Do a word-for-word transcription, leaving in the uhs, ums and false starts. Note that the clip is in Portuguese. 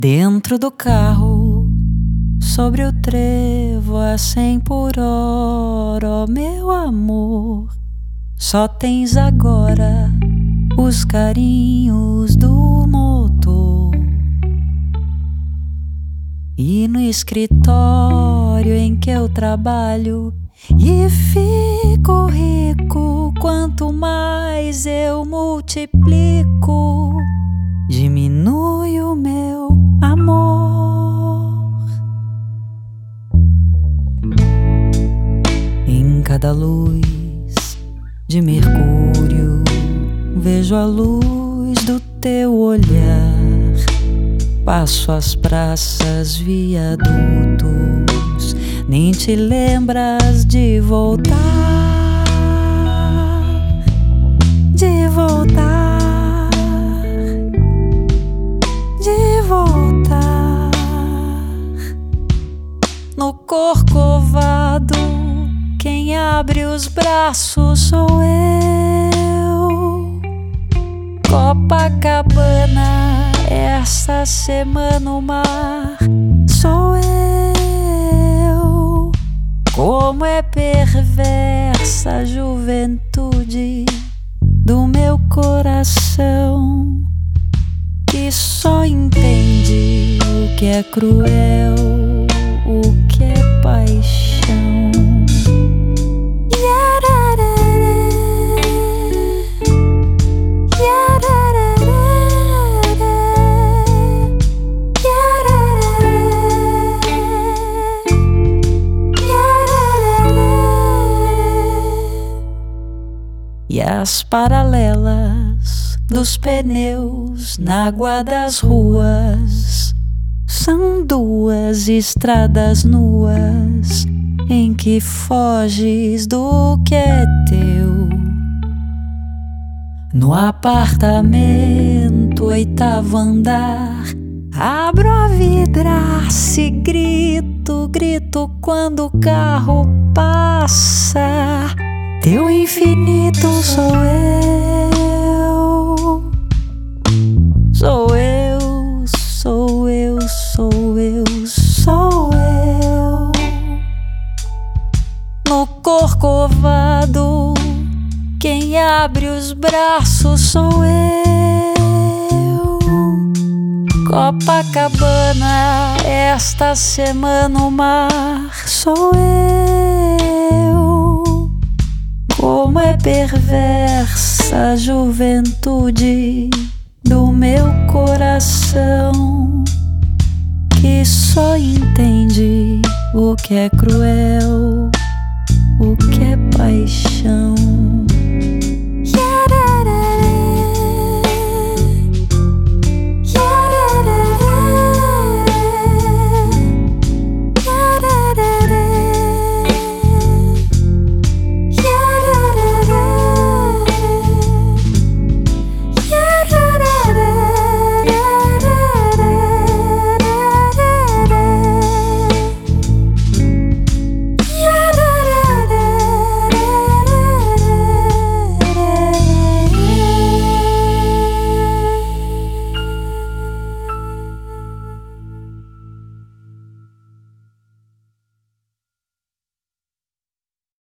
Dentro do carro, sobre o trevo a cem por hora, ó meu amor, só tens agora os carinhos do motor. E no escritório em que eu trabalho e fico rico, quanto mais eu multiplico, diminui o meu amor. Em cada luz de Mercúrio vejo a luz do teu olhar. Passo as praças, viadutos, nem te lembras de voltar, de voltar, de voltar. No Corcovado, quem abre os braços sou eu. Copacabana, essa semana o mar sou eu. Como é perversa a juventude do meu coração, que só entende o que é cruel, o que é paixão. E as paralelas dos pneus na água das ruas são duas estradas nuas em que foges do que é teu. No apartamento, oitavo andar, abro a vidraça e grito, grito quando o carro passa. Teu infinito sou eu, sou eu, sou eu, sou eu, sou eu. No Corcovado, quem abre os braços sou eu. Copacabana, esta semana o mar sou eu. Como é perversa a juventude do meu coração, que só entende o que é cruel, o que é paixão.